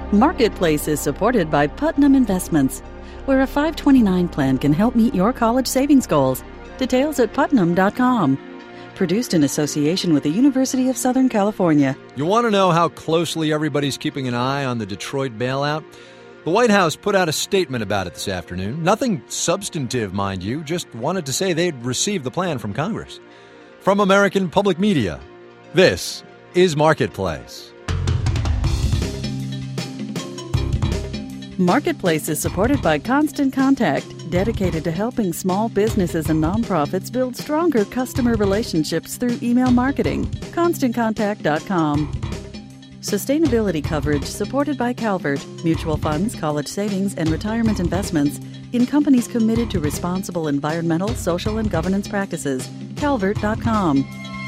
Marketplace is supported by Putnam Investments, where a 529 plan can help meet your college savings goals. Details at putnam.com. Produced in association with the University of Southern California. You want to know how closely everybody's keeping an eye on the Detroit bailout? The White House put out a statement about it this afternoon. Nothing substantive, mind you, just wanted to say they'd received the plan from Congress. From American Public Media, this is Marketplace. Marketplace is supported by Constant Contact, dedicated to helping small businesses and nonprofits build stronger customer relationships through email marketing. ConstantContact.com. Sustainability coverage supported by Calvert, mutual funds, college savings, and retirement investments in companies committed to responsible environmental, social, and governance practices. Calvert.com.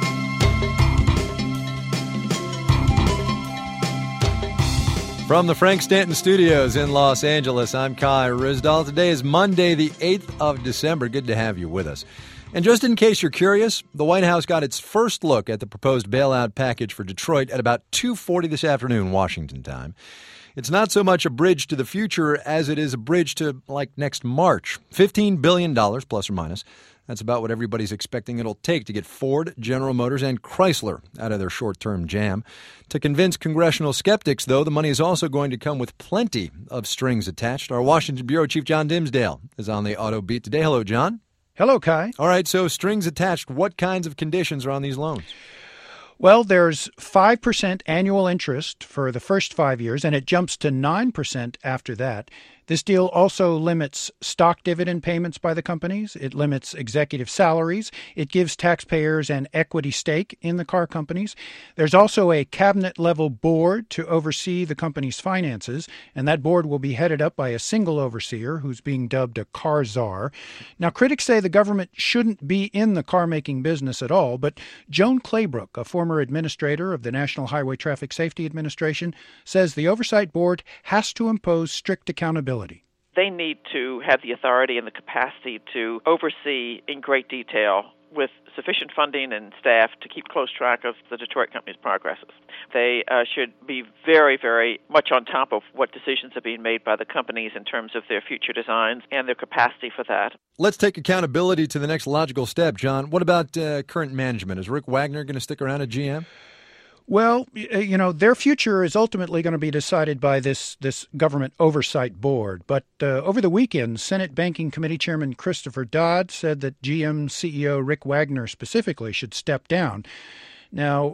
From the Frank Stanton Studios in Los Angeles, I'm Kai Ryssdal. Today is Monday, the 8th of December. Good to have you with us. And just in case you're curious, the White House got its first look at the proposed bailout package for Detroit at about 2:40 this afternoon, Washington time. It's not so much a bridge to the future as it is a bridge to, like, next March. $15 billion, plus or minus. That's about what everybody's expecting it'll take to get Ford, General Motors, and Chrysler out of their short-term jam. To convince congressional skeptics, though, the money is also going to come with plenty of strings attached. Our Washington Bureau Chief John Dimsdale is on the Auto Beat today. Hello, John. Hello, Kai. All right, so strings attached. What kinds of conditions are on these loans? Well, there's 5% annual interest for the first 5 years, and it jumps to 9% after that. This deal also limits stock dividend payments by the companies. It limits executive salaries. It gives taxpayers an equity stake in the car companies. There's also a cabinet-level board to oversee the company's finances, and that board will be headed up by a single overseer who's being dubbed a car czar. Now, critics say the government shouldn't be in the car-making business at all, but Joan Claybrook, a former administrator of the National Highway Traffic Safety Administration, says the oversight board has to impose strict accountability. They need to have the authority and the capacity to oversee in great detail with sufficient funding and staff to keep close track of the Detroit company's progresses. They should be very, very much on top of what decisions are being made by the companies in terms of their future designs and their capacity for that. Let's take accountability to the next logical step, John. What about current management? Is Rick Wagner going to stick around at GM? Well, their future is ultimately going to be decided by this government oversight board. But over the weekend, Senate Banking Committee Chairman Christopher Dodd said that GM CEO Rick Wagner specifically should step down. Now,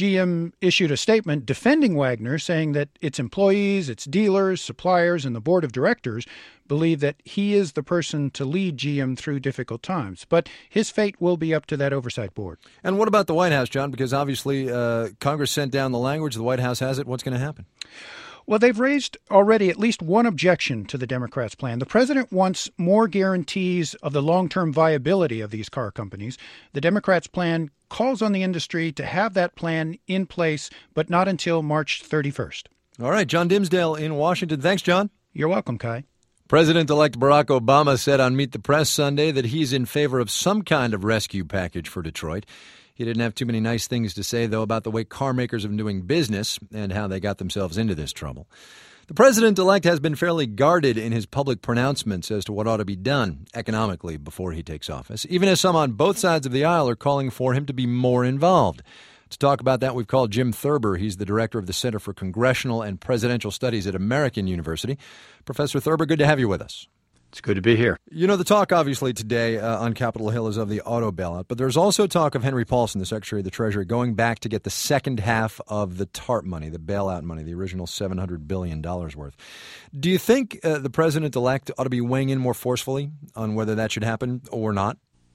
GM issued a statement defending Wagner, saying that its employees, its dealers, suppliers, and the board of directors believe that he is the person to lead GM through difficult times. But his fate will be up to that oversight board. And what about the White House, John? Because obviously Congress sent down the language. The White House has it. What's going to happen? Well, they've raised already at least one objection to the Democrats' plan. The president wants more guarantees of the long-term viability of these car companies. The Democrats' plan calls on the industry to have that plan in place, but not until March 31st. All right, John Dimsdale in Washington. Thanks, John. You're welcome, Kai. President-elect Barack Obama said on Meet the Press Sunday that he's in favor of some kind of rescue package for Detroit. He didn't have too many nice things to say, though, about the way car makers have been doing business and how they got themselves into this trouble. The president-elect has been fairly guarded in his public pronouncements as to what ought to be done economically before he takes office, even as some on both sides of the aisle are calling for him to be more involved. To talk about that, we've called Jim Thurber. He's the director of the Center for Congressional and Presidential Studies at American University. Professor Thurber, good to have you with us. It's good to be here. You know, the talk obviously today on Capitol Hill is of the auto bailout, but there's also talk of Henry Paulson, the Secretary of the Treasury, going back to get the second half of the TARP money, the bailout money, the original $700 billion worth. Do you think the president-elect ought to be weighing in more forcefully on whether that should happen or not?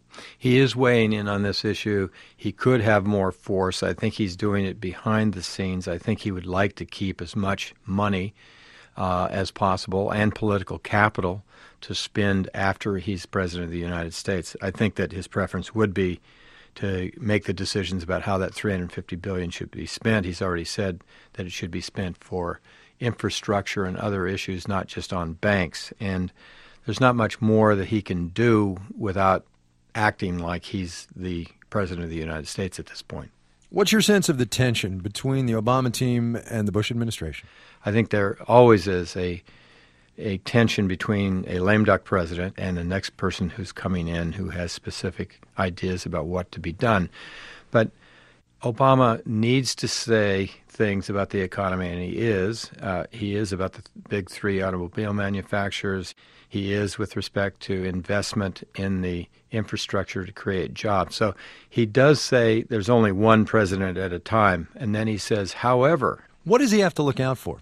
He is weighing in on this issue. He could have more force. I think he's doing it behind the scenes. I think he would like to keep as much money as possible and political capital to spend after he's president of the United States. I think that his preference would be to make the decisions about how that $350 billion should be spent. He's already said that it should be spent for infrastructure and other issues, not just on banks. And there's not much more that he can do without acting like he's the president of the United States at this point. What's your sense of the tension between the Obama team and the Bush administration? I think there always is a tension between a lame duck president and the next person who's coming in who has specific ideas about what to be done. But Obama needs to say things about the economy, and he is. He is about the big three automobile manufacturers. He is with respect to investment in the infrastructure to create jobs. So he does say there's only one president at a time, and then he says, however. What does he have to look out for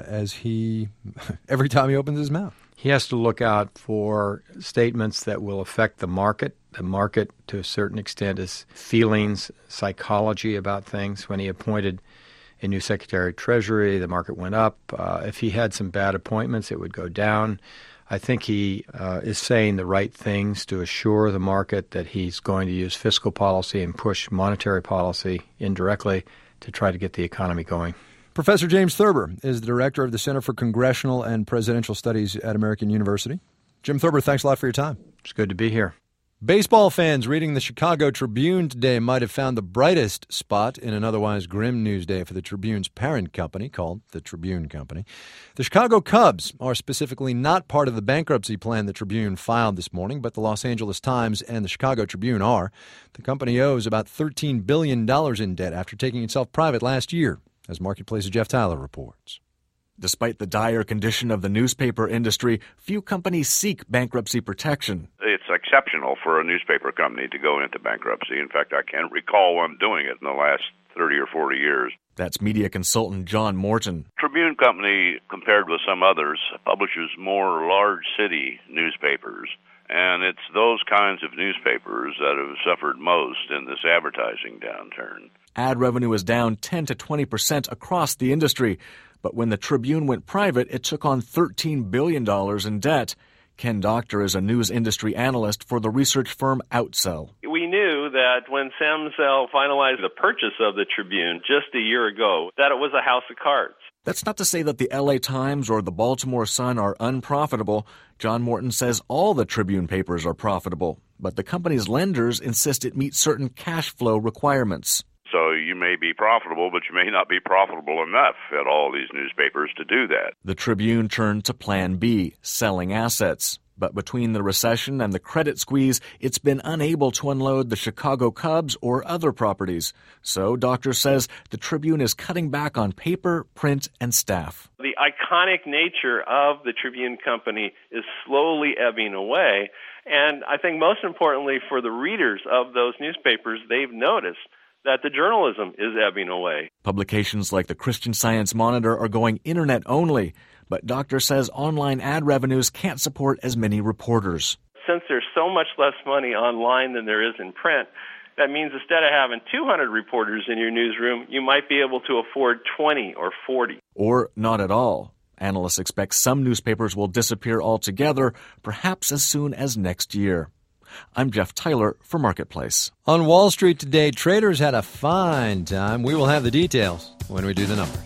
every time he opens his mouth? He has to look out for statements that will affect the market. The market, to a certain extent, is feelings, psychology about things. When he appointed a new Secretary of Treasury, the market went up. If he had some bad appointments, it would go down. I think he is saying the right things to assure the market that he's going to use fiscal policy and push monetary policy indirectly to try to get the economy going. Professor James Thurber is the director of the Center for Congressional and Presidential Studies at American University. Jim Thurber, thanks a lot for your time. It's good to be here. Baseball fans reading the Chicago Tribune today might have found the brightest spot in an otherwise grim news day for the Tribune's parent company, called the Tribune Company. The Chicago Cubs are specifically not part of the bankruptcy plan the Tribune filed this morning, but the Los Angeles Times and the Chicago Tribune are. The company owes about $13 billion in debt after taking itself private last year, as Marketplace's Jeff Tyler reports. Despite the dire condition of the newspaper industry, few companies seek bankruptcy protection. It's exceptional for a newspaper company to go into bankruptcy. In fact, I can't recall one doing it in the last 30 or 40 years. That's media consultant John Morton. Tribune Company, compared with some others, publishes more large city newspapers. And it's those kinds of newspapers that have suffered most in this advertising downturn. Ad revenue is down 10 to 20% across the industry. But when the Tribune went private, it took on $13 billion in debt. Ken Doctor is a news industry analyst for the research firm Outsell. We knew that when Sam Zell finalized the purchase of the Tribune just a year ago, that it was a house of cards. That's not to say that the LA Times or the Baltimore Sun are unprofitable. John Morton says all the Tribune papers are profitable, but the company's lenders insist it meets certain cash flow requirements. So you may be profitable, but you may not be profitable enough at all these newspapers to do that. The Tribune turned to Plan B, selling assets. But between the recession and the credit squeeze, it's been unable to unload the Chicago Cubs or other properties. So Doctor says the Tribune is cutting back on paper, print, and staff. The iconic nature of the Tribune Company is slowly ebbing away. And I think most importantly for the readers of those newspapers, they've noticed that the journalism is ebbing away. Publications like the Christian Science Monitor are going internet only, but Doctor says online ad revenues can't support as many reporters. Since there's so much less money online than there is in print, that means instead of having 200 reporters in your newsroom, you might be able to afford 20 or 40. Or not at all. Analysts expect some newspapers will disappear altogether, perhaps as soon as next year. I'm Jeff Tyler for Marketplace. On Wall Street today, traders had a fine time. We will have the details when we do the numbers.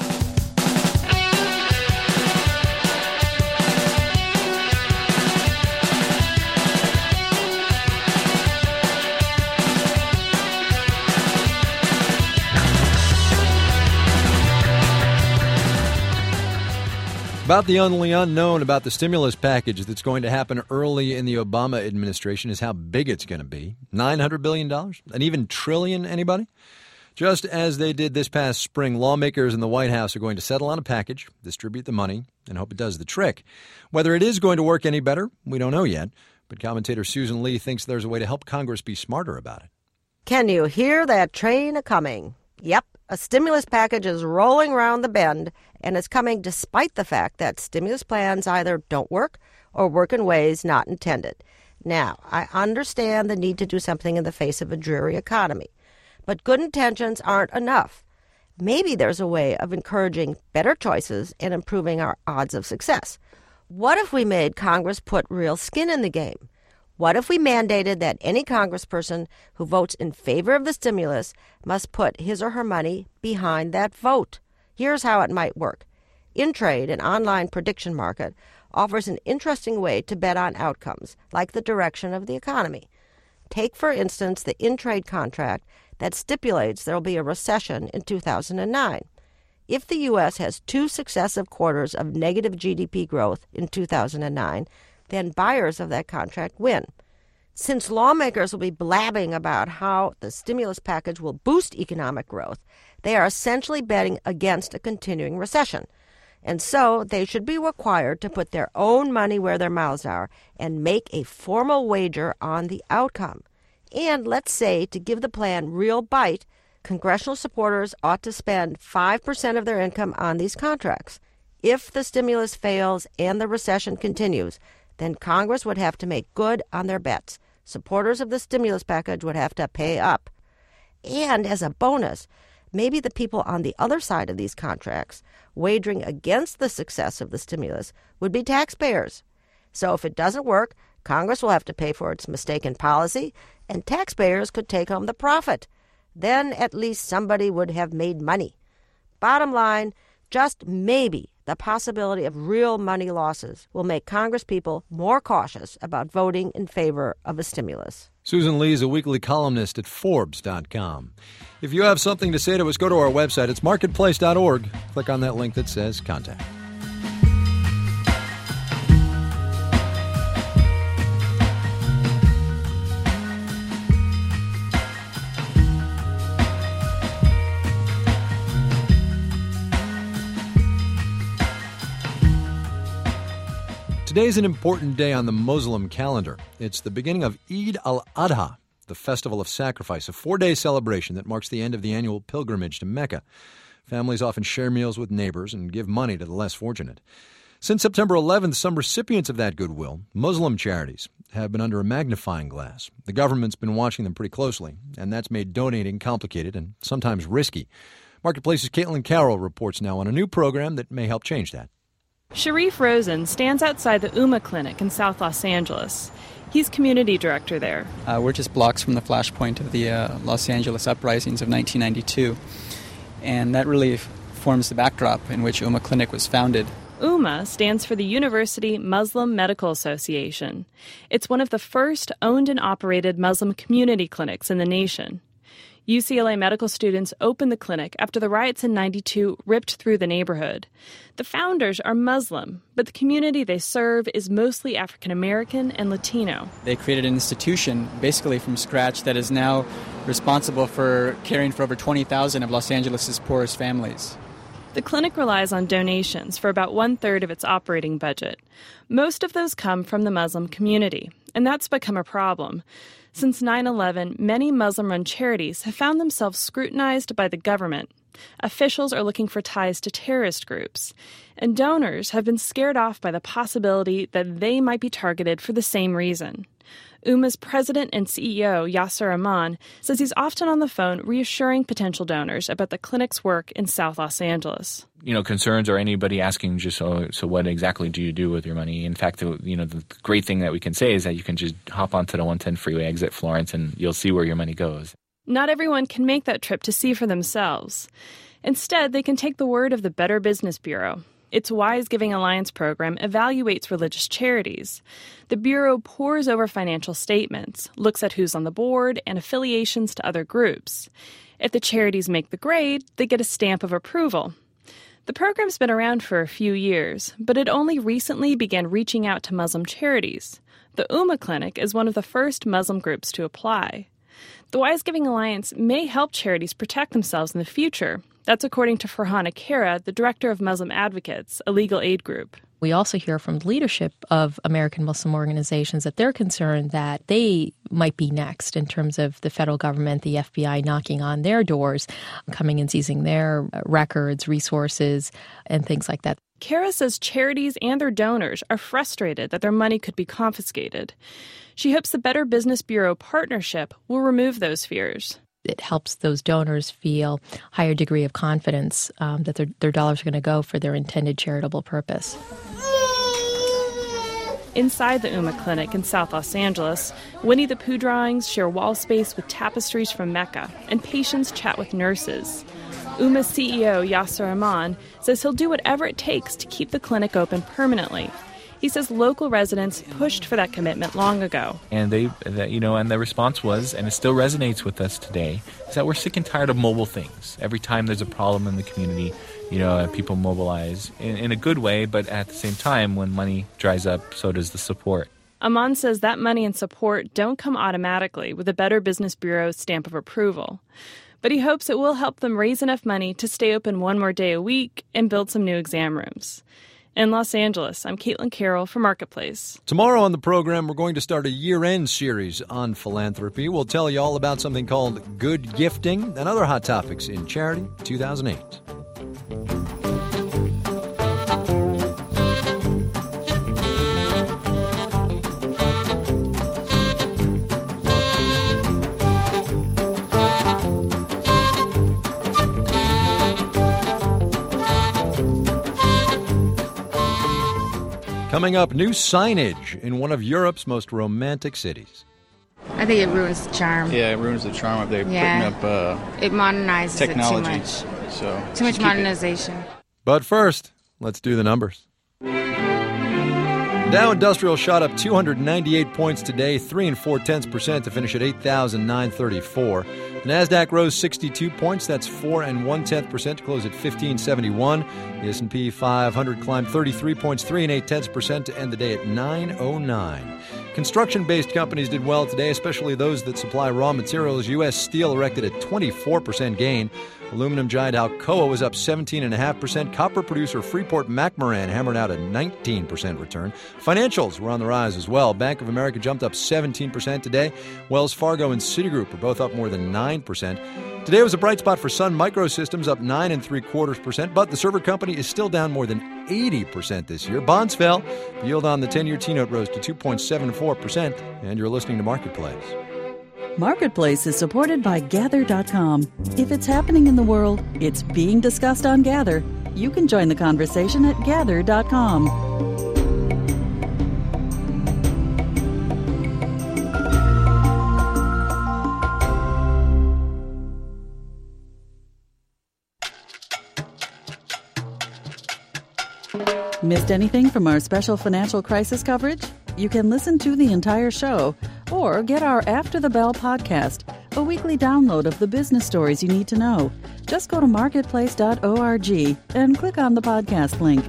About the only unknown about the stimulus package that's going to happen early in the Obama administration is how big it's going to be. $900 billion? An even trillion, anybody? Just as they did this past spring, lawmakers in the White House are going to settle on a package, distribute the money, and hope it does the trick. Whether it is going to work any better, we don't know yet. But commentator Susan Lee thinks there's a way to help Congress be smarter about it. Can you hear that train a-coming? Yep, a stimulus package is rolling around the bend, and it's coming despite the fact that stimulus plans either don't work or work in ways not intended. Now, I understand the need to do something in the face of a dreary economy, but good intentions aren't enough. Maybe there's a way of encouraging better choices and improving our odds of success. What if we made Congress put real skin in the game? What if we mandated that any congressperson who votes in favor of the stimulus must put his or her money behind that vote? Here's how it might work. InTrade, an online prediction market, offers an interesting way to bet on outcomes, like the direction of the economy. Take, for instance, the InTrade contract that stipulates there will be a recession in 2009. If the U.S. has 2 successive quarters of negative GDP growth in 2009, then buyers of that contract win. Since lawmakers will be blabbing about how the stimulus package will boost economic growth, they are essentially betting against a continuing recession. And so they should be required to put their own money where their mouths are and make a formal wager on the outcome. And let's say, to give the plan real bite, congressional supporters ought to spend 5% of their income on these contracts. If the stimulus fails and the recession continues, then Congress would have to make good on their bets. Supporters of the stimulus package would have to pay up. And as a bonus, maybe the people on the other side of these contracts, wagering against the success of the stimulus, would be taxpayers. So if it doesn't work, Congress will have to pay for its mistaken policy, and taxpayers could take home the profit. Then at least somebody would have made money. Bottom line, just maybe the possibility of real money losses will make Congresspeople more cautious about voting in favor of a stimulus. Susan Lee is a weekly columnist at Forbes.com. If you have something to say to us, go to our website. It's marketplace.org. Click on that link that says Contact. Today's an important day on the Muslim calendar. It's the beginning of Eid al-Adha, the festival of sacrifice, a 4-day celebration that marks the end of the annual pilgrimage to Mecca. Families often share meals with neighbors and give money to the less fortunate. Since September 11th, some recipients of that goodwill, Muslim charities, have been under a magnifying glass. The government's been watching them pretty closely, and that's made donating complicated and sometimes risky. Marketplace's Caitlin Carroll reports now on a new program that may help change that. Sharif Rosen stands outside the Ummah Clinic in South Los Angeles. He's community director there. We're just blocks from the flashpoint of the Los Angeles uprisings of 1992. And that really forms the backdrop in which Ummah Clinic was founded. UMMA stands for the University Muslim Medical Association. It's one of the first owned and operated Muslim community clinics in the nation. UCLA medical students opened the clinic after the riots in '92 ripped through the neighborhood. The founders are Muslim, but the community they serve is mostly African American and Latino. They created an institution basically from scratch that is now responsible for caring for over 20,000 of Los Angeles' poorest families. The clinic relies on donations for about 1/3 of its operating budget. Most of those come from the Muslim community, and that's become a problem. Since 9/11, many Muslim-run charities have found themselves scrutinized by the government. Officials are looking for ties to terrorist groups, and donors have been scared off by the possibility that they might be targeted for the same reason. UMMA's president and CEO, Yasser Aman, says he's often on the phone reassuring potential donors about the clinic's work in South Los Angeles. Concerns or anybody asking just, so what exactly do you do with your money? In fact, the great thing that we can say is that you can just hop onto the 110 freeway, exit Florence, and you'll see where your money goes. Not everyone can make that trip to see for themselves. Instead, they can take the word of the Better Business Bureau. Its Wise Giving Alliance program evaluates religious charities. The Bureau pores over financial statements, looks at who's on the board, and affiliations to other groups. If the charities make the grade, they get a stamp of approval. The program's been around for a few years, but it only recently began reaching out to Muslim charities. The Ummah Clinic is one of the first Muslim groups to apply. The Wise Giving Alliance may help charities protect themselves in the future. That's according to Farhana Kara, the director of Muslim Advocates, a legal aid group. We also hear from leadership of American Muslim organizations that they're concerned that they might be next in terms of the federal government, the FBI knocking on their doors, coming and seizing their records, resources, and things like that. Kara says charities and their donors are frustrated that their money could be confiscated. She hopes the Better Business Bureau partnership will remove those fears. It helps those donors feel a higher degree of confidence that their dollars are going to go for their intended charitable purpose. Inside the Ummah Clinic in South Los Angeles, Winnie the Pooh drawings share wall space with tapestries from Mecca, and patients chat with nurses. Ummah's CEO, Yasser Aman, says he'll do whatever it takes to keep the clinic open permanently. He says local residents pushed for that commitment long ago. And and the response was, and it still resonates with us today, is that we're sick and tired of mobile things. Every time there's a problem in the community, people mobilize in a good way, but at the same time, when money dries up, so does the support. Aman says that money and support don't come automatically with the Better Business Bureau's stamp of approval. But he hopes it will help them raise enough money to stay open one more day a week and build some new exam rooms. In Los Angeles, I'm Caitlin Carroll for Marketplace. Tomorrow on the program, we're going to start a year-end series on philanthropy. We'll tell you all about something called good gifting and other hot topics in Charity 2008. Coming up, new signage in one of Europe's most romantic cities. I think it ruins the charm. Yeah, it ruins the charm if they're putting up it modernizes technology. It too much. So too much modernization. But first, let's do the numbers. Dow Industrial shot up 298 points today, 3 4/10% to finish at 8,934. The Nasdaq rose 62 points, that's 4 1/10% to close at 1571. The S&P 500 climbed 33 points, 3 8/10% to end the day at 909. Construction-based companies did well today, especially those that supply raw materials. U.S. Steel erected a 24% gain. Aluminum giant Alcoa was up 17.5%. Copper producer Freeport-McMoRan hammered out a 19% return. Financials were on the rise as well. Bank of America jumped up 17% today. Wells Fargo and Citigroup were both up more than 9%. Today was a bright spot for Sun Microsystems, up 9 3/4%, but the server company is still down more than 80% this year. Bonds fell. The yield on the 10-year T-note rose to 2.74%, and you're listening to Marketplace. Marketplace is supported by Gather.com. If it's happening in the world, it's being discussed on Gather. You can join the conversation at Gather.com. Missed anything from our special financial crisis coverage? You can listen to the entire show or get our After the Bell podcast, a weekly download of the business stories you need to know. Just go to marketplace.org and click on the podcast link.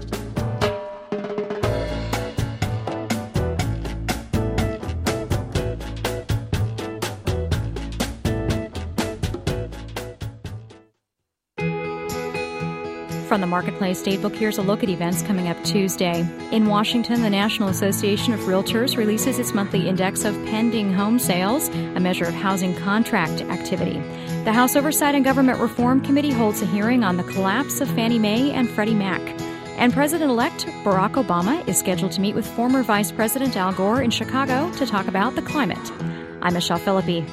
From the Marketplace Datebook, here's a look at events coming up Tuesday. In Washington, the National Association of Realtors releases its monthly index of pending home sales, a measure of housing contract activity. The House Oversight and Government Reform Committee holds a hearing on the collapse of Fannie Mae and Freddie Mac. And President-elect Barack Obama is scheduled to meet with former Vice President Al Gore in Chicago to talk about the climate. I'm Michelle Philippi.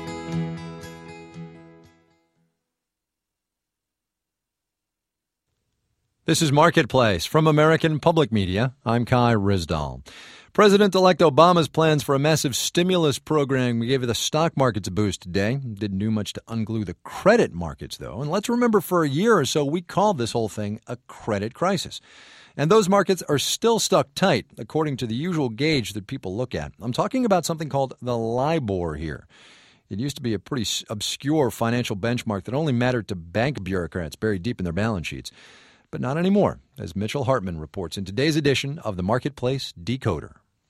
This is Marketplace from American Public Media. I'm Kai Ryssdal. President-elect Obama's plans for a massive stimulus program gave the stock markets a boost today. Didn't do much to unglue the credit markets, though. And let's remember, for a year or so, we called this whole thing a credit crisis. And those markets are still stuck tight, according to the usual gauge that people look at. I'm talking about something called the LIBOR here. It used to be a pretty obscure financial benchmark that only mattered to bank bureaucrats buried deep in their balance sheets. But not anymore, as Mitchell Hartman reports in today's edition of the Marketplace Decoder.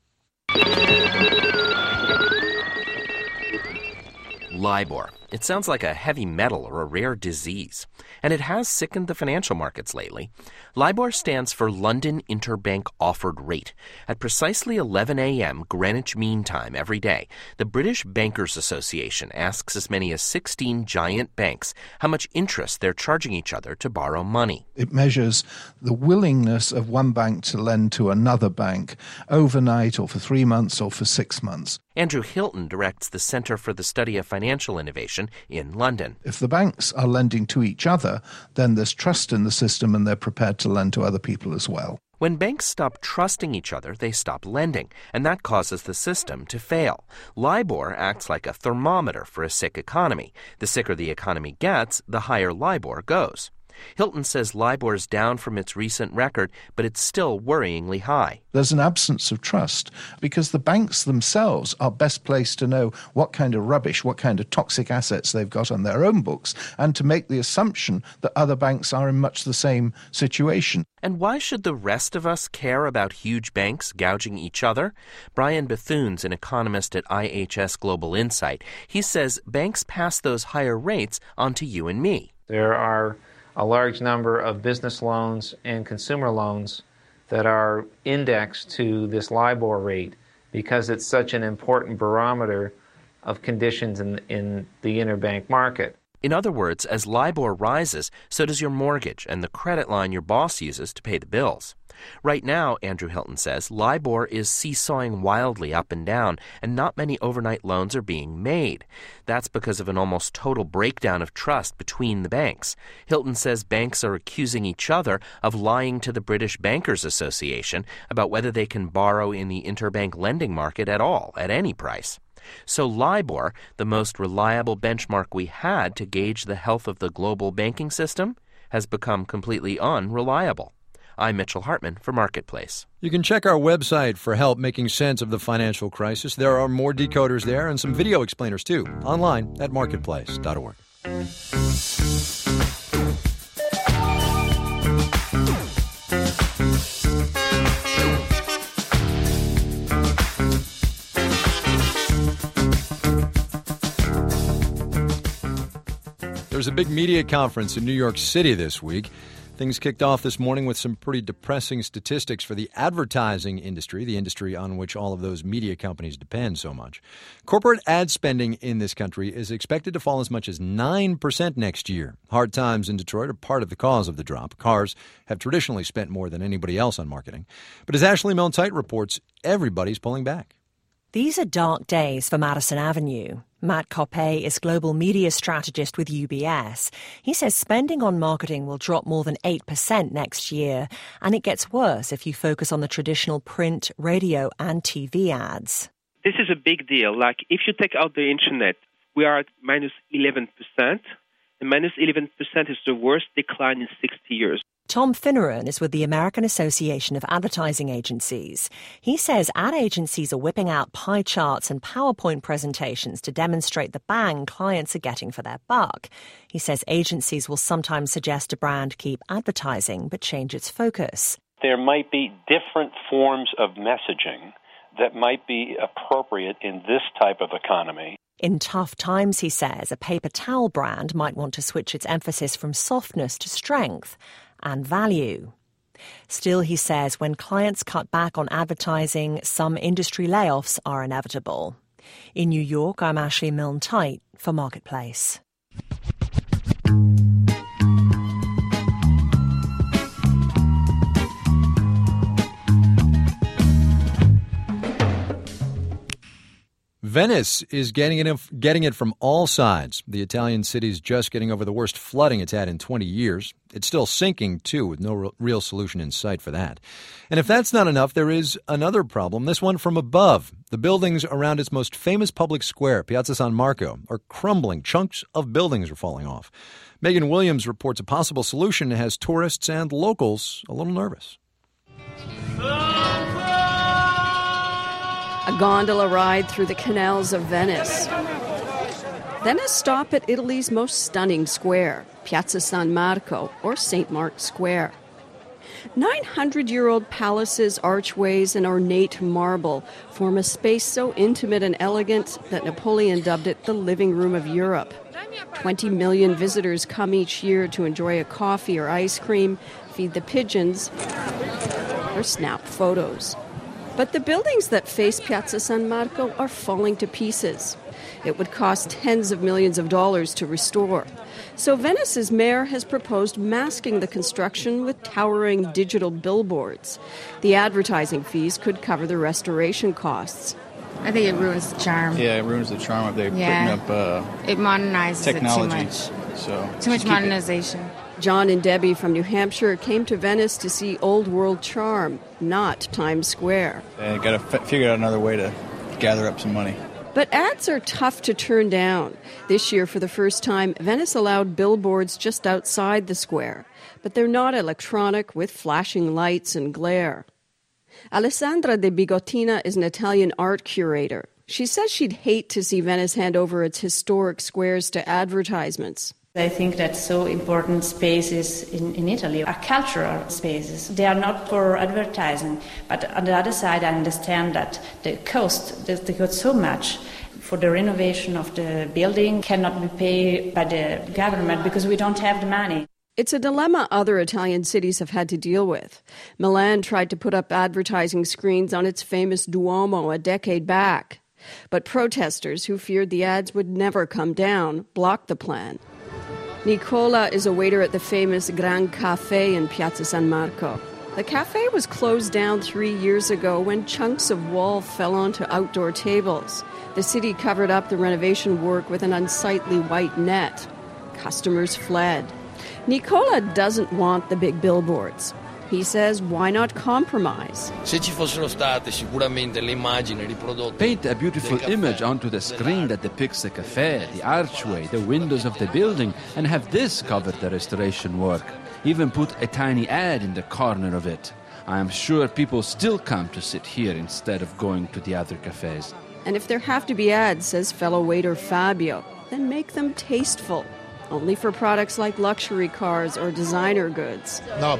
LIBOR. It sounds like a heavy metal or a rare disease, and it has sickened the financial markets lately. LIBOR stands for London Interbank Offered Rate. At precisely 11 a.m. Greenwich Mean Time every day, the British Bankers Association asks as many as 16 giant banks how much interest they're charging each other to borrow money. It measures the willingness of one bank to lend to another bank overnight or for 3 months or for 6 months. Andrew Hilton directs the Center for the Study of Financial Innovation in London. If the banks are lending to each other, then there's trust in the system and they're prepared to lend to other people as well. When banks stop trusting each other, they stop lending, and that causes the system to fail. LIBOR acts like a thermometer for a sick economy. The sicker the economy gets, the higher LIBOR goes. Hilton says LIBOR's down from its recent record, but it's still worryingly high. There's an absence of trust because the banks themselves are best placed to know what kind of rubbish, what kind of toxic assets they've got on their own books, and to make the assumption that other banks are in much the same situation. And why should the rest of us care about huge banks gouging each other? Brian Bethune's an economist at IHS Global Insight. He says banks pass those higher rates on to you and me. There are a large number of business loans and consumer loans that are indexed to this LIBOR rate because it's such an important barometer of conditions in the interbank market. In other words, as LIBOR rises, so does your mortgage and the credit line your boss uses to pay the bills. Right now, Andrew Hilton says, LIBOR is seesawing wildly up and down, and not many overnight loans are being made. That's because of an almost total breakdown of trust between the banks. Hilton says banks are accusing each other of lying to the British Bankers Association about whether they can borrow in the interbank lending market at all, at any price. So LIBOR, the most reliable benchmark we had to gauge the health of the global banking system, has become completely unreliable. I'm Mitchell Hartman for Marketplace. You can check our website for help making sense of the financial crisis. There are more decoders there and some video explainers, too, online at marketplace.org. There's a big media conference in New York City this week. Things kicked off this morning with some pretty depressing statistics for the advertising industry, the industry on which all of those media companies depend so much. Corporate ad spending in this country is expected to fall as much as 9% next year. Hard times in Detroit are part of the cause of the drop. Cars have traditionally spent more than anybody else on marketing. But as Ashley Milne-Tite reports, everybody's pulling back. These are dark days for Madison Avenue. Matt Coppe is global media strategist with UBS. He says spending on marketing will drop more than 8% next year, and it gets worse if you focus on the traditional print, radio, and TV ads. This is a big deal. Like, if you take out the internet, we are at minus 11%, and minus 11% is the worst decline in 60 years. Tom Finneran is with the American Association of Advertising Agencies. He says ad agencies are whipping out pie charts and PowerPoint presentations to demonstrate the bang clients are getting for their buck. He says agencies will sometimes suggest a brand keep advertising but change its focus. There might be different forms of messaging that might be appropriate in this type of economy. In tough times, he says, a paper towel brand might want to switch its emphasis from softness to strength and value. Still, he says, when clients cut back on advertising, some industry layoffs are inevitable. In New York, I'm Ashley Milne-Tite for Marketplace. Venice is getting it from all sides. The Italian city's just getting over the worst flooding it's had in 20 years. It's still sinking, too, with no real solution in sight for that. And if that's not enough, there is another problem, this one from above. The buildings around its most famous public square, Piazza San Marco, are crumbling. Chunks of buildings are falling off. Megan Williams reports a possible solution that has tourists and locals a little nervous. A gondola ride through the canals of Venice. Then a stop at Italy's most stunning square, Piazza San Marco, or St. Mark's Square. 900-year-old palaces, archways, and ornate marble form a space so intimate and elegant that Napoleon dubbed it the living room of Europe. 20 million visitors come each year to enjoy a coffee or ice cream, feed the pigeons, or snap photos. But the buildings that face Piazza San Marco are falling to pieces. It would cost tens of millions of dollars to restore. So Venice's mayor has proposed masking the construction with towering digital billboards. The advertising fees could cover the restoration costs. I think it ruins the charm. Yeah, it ruins the charm if they're putting up it modernizes technology. It too much. So too much modernization. John and Debbie from New Hampshire came to Venice to see old world charm, not Times Square. Got to figure out another way to gather up some money. But ads are tough to turn down. This year, for the first time, Venice allowed billboards just outside the square. But they're not electronic with flashing lights and glare. Alessandra De Bigottina is an Italian art curator. She says she'd hate to see Venice hand over its historic squares to advertisements. I think that so important spaces in Italy are cultural spaces. They are not for advertising. But on the other side, I understand that they cost so much for the renovation of the building cannot be paid by the government because we don't have the money. It's a dilemma other Italian cities have had to deal with. Milan tried to put up advertising screens on its famous Duomo a decade back. But protesters who feared the ads would never come down blocked the plan. Nicola is a waiter at the famous Gran Cafe in Piazza San Marco. The cafe was closed down 3 years ago when chunks of wall fell onto outdoor tables. The city covered up the renovation work with an unsightly white net. Customers fled. Nicola doesn't want the big billboards. He says, why not compromise? Paint a beautiful image onto the screen that depicts the cafe, the archway, the windows of the building, and have this cover the restoration work. Even put a tiny ad in the corner of it. I am sure people still come to sit here instead of going to the other cafes. And if there have to be ads, says fellow waiter Fabio, then make them tasteful. Only for products like luxury cars or designer goods. Not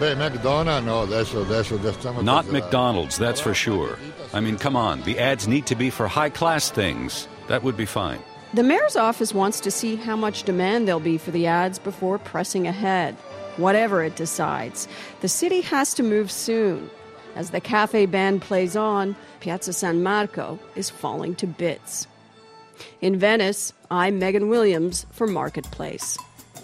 McDonald's, that's for sure. I mean, come on, the ads need to be for high-class things. That would be fine. The mayor's office wants to see how much demand there'll be for the ads before pressing ahead. Whatever it decides, the city has to move soon. As the cafe band plays on, Piazza San Marco is falling to bits. In Venice, I'm Megan Williams for Marketplace.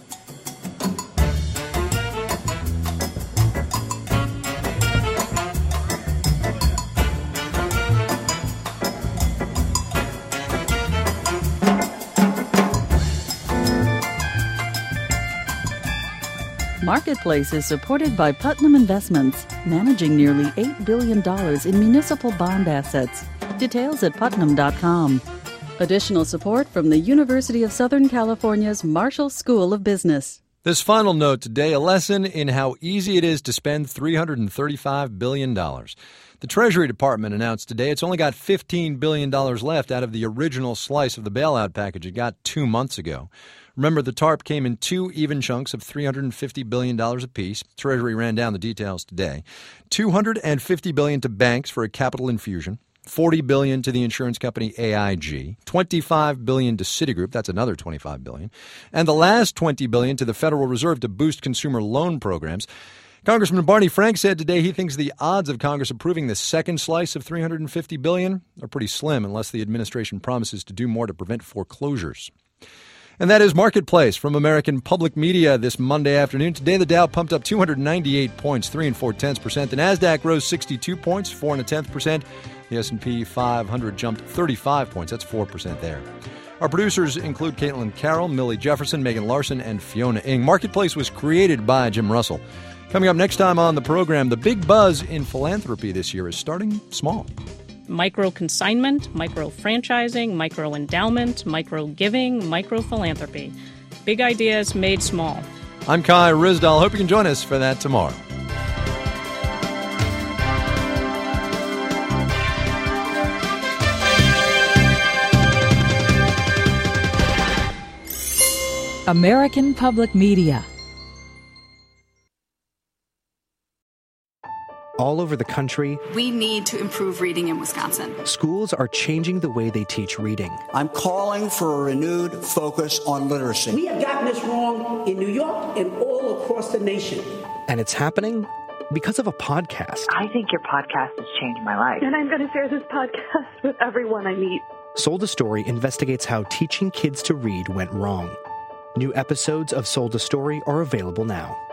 Marketplace is supported by Putnam Investments, managing nearly $8 billion in municipal bond assets. Details at putnam.com. Additional support from the University of Southern California's Marshall School of Business. This final note today, a lesson in how easy it is to spend $335 billion. The Treasury Department announced today it's only got $15 billion left out of the original slice of the bailout package it got 2 months ago. Remember, the TARP came in 2 even chunks of $350 billion apiece. Treasury ran down the details today. $250 billion to banks for a capital infusion. $40 billion to the insurance company AIG, $25 billion to Citigroup, that's another $25 billion, and the last $20 billion to the Federal Reserve to boost consumer loan programs. Congressman Barney Frank said today he thinks the odds of Congress approving the second slice of $350 billion are pretty slim unless the administration promises to do more to prevent foreclosures. And that is Marketplace from American Public Media this Monday afternoon. Today, the Dow pumped up 298 points, 3 4/10%. The Nasdaq rose 62 points, 4 1/10%. The S&P 500 jumped 35 points. That's 4% there. Our producers include Caitlin Carroll, Millie Jefferson, Megan Larson, and Fiona Ng. Marketplace was created by Jim Russell. Coming up next time on the program, the big buzz in philanthropy this year is starting small. Micro-consignment, micro-franchising, micro-endowment, micro-giving, micro-philanthropy. Big ideas made small. I'm Kai Ryssdal. Hope you can join us for that tomorrow. American Public Media. All over the country, we need to improve reading in Wisconsin. Schools are changing the way they teach reading. I'm calling for a renewed focus on literacy. We have gotten this wrong in New York and all across the nation. And it's happening because of a podcast. I think your podcast has changed my life. And I'm going to share this podcast with everyone I meet. Sold a Story investigates how teaching kids to read went wrong. New episodes of Sold a Story are available now.